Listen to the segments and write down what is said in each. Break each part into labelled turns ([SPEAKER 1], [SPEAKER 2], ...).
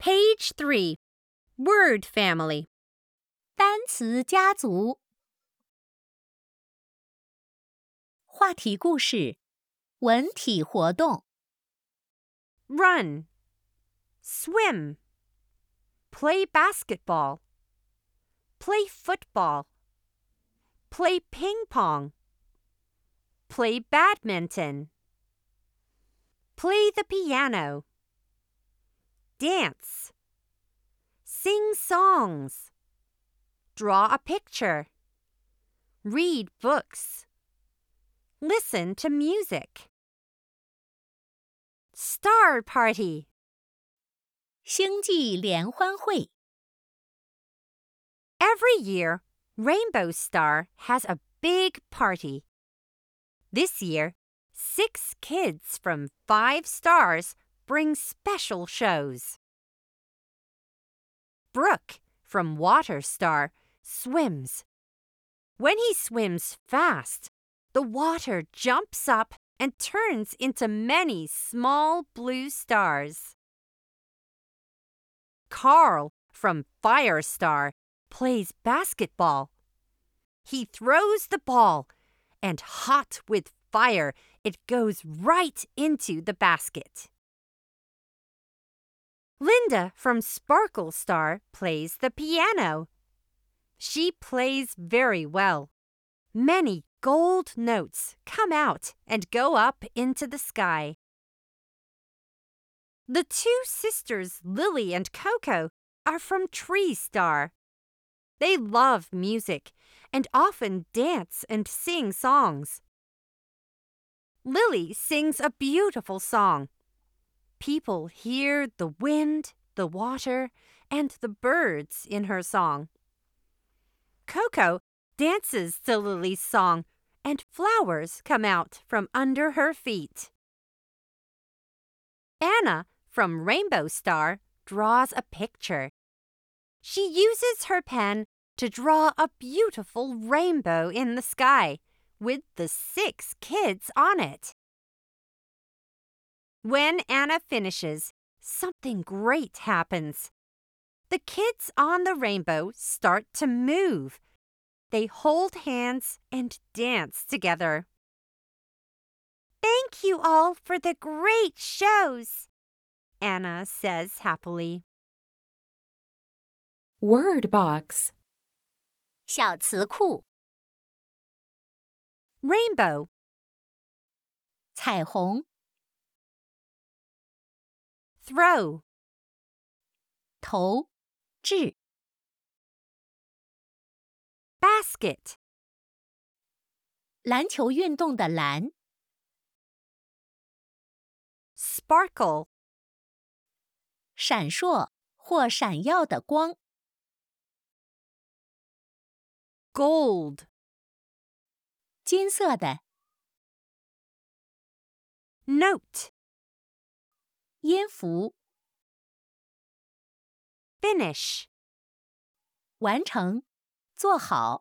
[SPEAKER 1] Page 3. Word family.
[SPEAKER 2] 单词家族。话题故事：文体活动。
[SPEAKER 1] Run. Swim. Play basketball. Play football. Play ping pong. Play badminton. Play the piano. Dance. Sing songs. Draw a picture. Read books. Listen to music. Star party.
[SPEAKER 2] 星际联欢会。
[SPEAKER 1] Every year, Rainbow Star has a big party. This year, 6 kids from 5 stars bring special shows. Brooke from Water Star swims. When he swims fast, the water jumps up and turns into many small blue stars. Carl from Fire Star plays basketball. He throws the ball, and hot with fire, it goes right into the basket. Linda from Sparkle Star plays the piano. She plays very well. Many gold notes come out and go up into the sky. The 2 sisters, Lily and Coco, are from Tree Star. They love music and often dance and sing songs. Lily sings a beautiful song. People hear the wind, the water, and the birds in her song. Coco dances to Lily's song, and flowers come out from under her feet. Anna from Rainbow Star draws a picture. She uses her pen to draw a beautiful rainbow in the sky with the 6 kids on it. When Anna finishes, something great happens. The kids on the rainbow start to move. They hold hands and dance together. Thank you all for the great shows, Anna says happily.
[SPEAKER 3] Word box.
[SPEAKER 2] 小词库：
[SPEAKER 1] Rainbow.
[SPEAKER 2] 彩虹、
[SPEAKER 1] Throw.
[SPEAKER 2] 投、掷、
[SPEAKER 1] Basket.
[SPEAKER 2] 篮球运动的篮、
[SPEAKER 1] Sparkle.
[SPEAKER 2] 闪烁或闪耀的光、
[SPEAKER 1] Gold.
[SPEAKER 2] 金色的、
[SPEAKER 1] Note.
[SPEAKER 2] 音符、
[SPEAKER 1] Finish.
[SPEAKER 2] 完成、做好、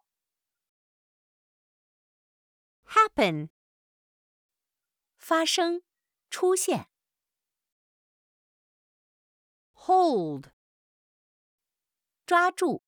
[SPEAKER 1] Happen.
[SPEAKER 2] 发生、出现、
[SPEAKER 1] Hold.
[SPEAKER 2] 抓住、